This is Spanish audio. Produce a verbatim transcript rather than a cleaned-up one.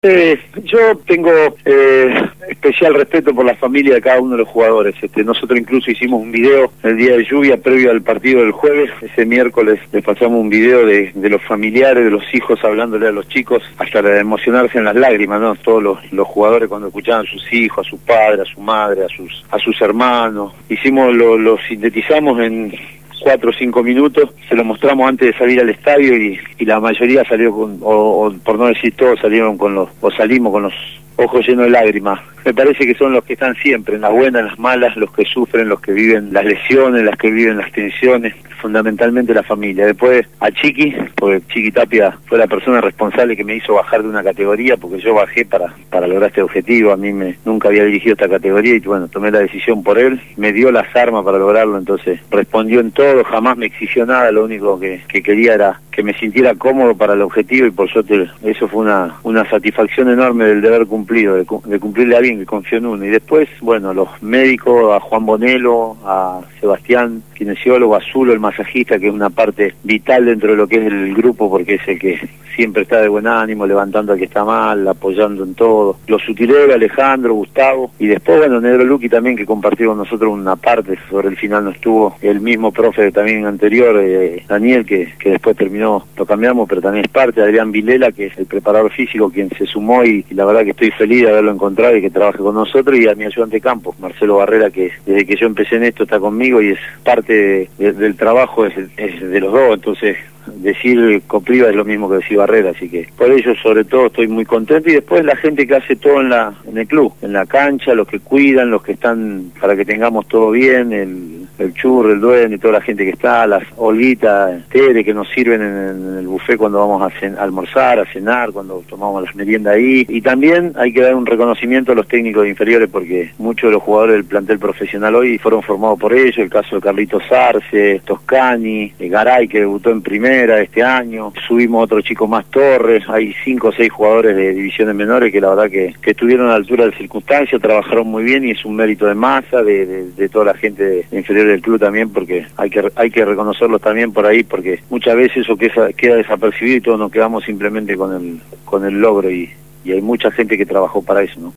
Eh, yo tengo eh, especial respeto por la familia de cada uno de los jugadores. Este, nosotros incluso hicimos un video el día de lluvia previo al partido del jueves. Ese miércoles les pasamos un video de, de los familiares, de los hijos hablándole a los chicos, hasta de emocionarse en las lágrimas, ¿no? Todos los, los jugadores cuando escuchaban a sus hijos, a su padre, a su madre, a sus a sus hermanos. Hicimos, lo, lo sintetizamos en cuatro o cinco minutos, se lo mostramos antes de salir al estadio y, y la mayoría salió con, o, o por no decir todos salieron con los, o salimos con los ojos llenos de lágrimas. Me parece que son los que están siempre, en las buenas, en las malas, los que sufren, los que viven las lesiones, las que viven las tensiones, fundamentalmente la familia. Después a Chiqui, porque Chiqui Tapia fue la persona responsable que me hizo bajar de una categoría, porque yo bajé para para lograr este objetivo. A mí me nunca había dirigido esta categoría y bueno, tomé la decisión por él, me dio las armas para lograrlo, entonces respondió en todo, jamás me exigió nada, lo único que, que quería era que me sintiera cómodo para el objetivo y por suerte eso fue una, una satisfacción enorme del deber cumplido, de, de cumplirle a alguien que confió en uno. Y después, bueno, los médicos, a Juan Bonelo, a Sebastián, kinesiólogo, a Zulo, el masajista, que es una parte vital dentro de lo que es el grupo, porque es el que siempre está de buen ánimo, levantando al que está mal, apoyando en todo. Los utileros, Alejandro, Gustavo, y después, bueno, Negro Luqui también, que compartió con nosotros una parte, sobre el final no estuvo, el mismo profe también anterior, eh, Daniel, que, que después terminó, lo cambiamos, pero también es parte, Adrián Vilela, que es el preparador físico, quien se sumó, y, y la verdad que estoy feliz de haberlo encontrado y que trabaje con nosotros, y a mi ayudante de campo, Marcelo Barrera, que desde que yo empecé en esto está conmigo y es parte de, de, del trabajo, es, es de los dos, entonces decir Copriva es lo mismo que decir Barrera, así que por ello sobre todo estoy muy contento. Y después la gente que hace todo en la en el club, en la cancha, los que cuidan, los que están para que tengamos todo bien, el, el churro, el dueño y toda la gente que está, las Olguita, Tere, que nos sirven en, en el buffet cuando vamos a, cen, a almorzar, a cenar, cuando tomamos las meriendas ahí. Y también hay que dar un reconocimiento a los técnicos inferiores, porque muchos de los jugadores del plantel profesional hoy fueron formados por ellos, el caso de Carlitos Arce, Toscani, Garay, que debutó en primera este año, subimos otro chico más, Torres, hay cinco o seis jugadores de divisiones menores que la verdad que, que estuvieron a la altura de circunstancias, trabajaron muy bien y es un mérito de masa, de, de, de toda la gente de, de inferior del club también, porque hay que hay que reconocerlos también por ahí, porque muchas veces eso queda, queda desapercibido y todos nos quedamos simplemente con el, con el logro y, y hay mucha gente que trabajó para eso, ¿no?